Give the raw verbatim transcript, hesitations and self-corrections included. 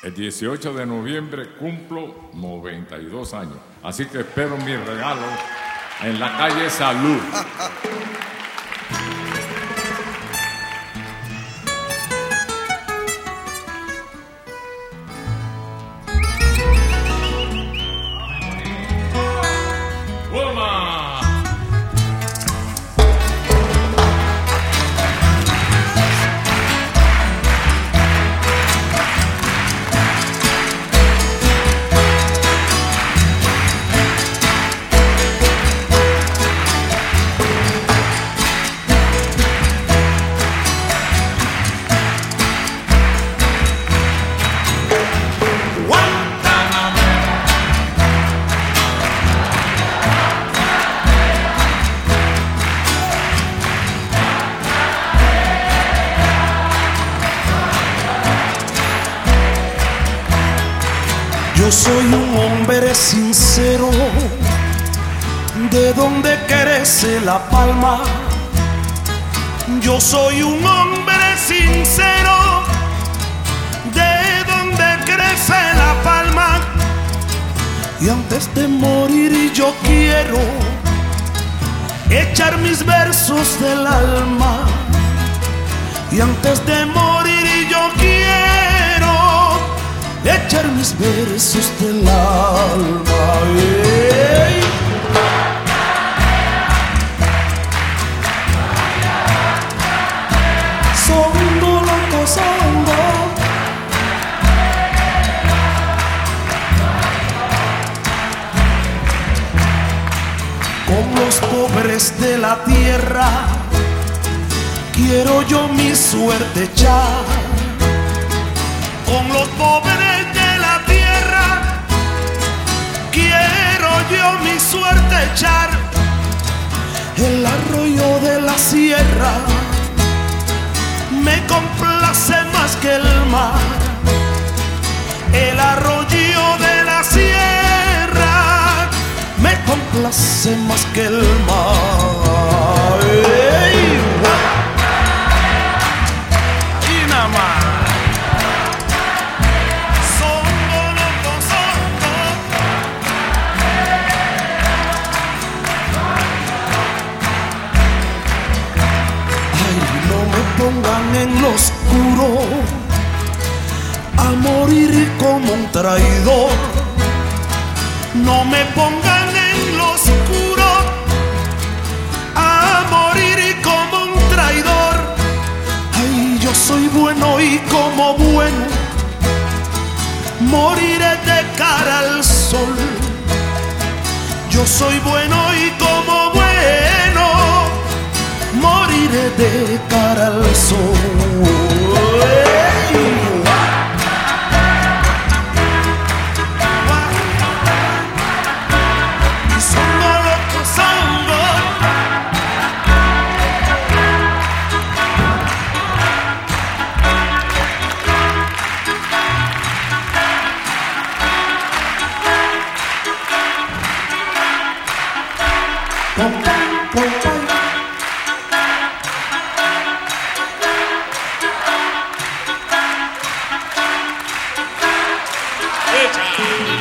El dieciocho de noviembre cumplo noventa y dos años. Así que espero mi regalo en la calle Salud. Yo soy un hombre sincero, de donde crece la palma. Yo soy un hombre sincero, de donde crece la palma. Y antes de morir yo quiero echar mis versos del alma. Y antes de morir yo quiero echar mis versos del alma. Hey. Songo, loco, songo. Con los pobres de la tierra quiero yo mi suerte echar. Con los pobres de la tierra quiero yo mi suerte echar. El arroyo de la sierra me complace más que el mar. El arroyo de la sierra me complace más que el mar. Hey. Y nada más. Pongan en lo oscuro a morir como un traidor. No me pongan en lo oscuro a morir como un traidor. Ay, yo soy bueno y como bueno moriré de cara al sol. Yo soy bueno y como bueno moriré de cara al sol. Hey. Y songo, loco, songo. Pom, pom, pom. Echa.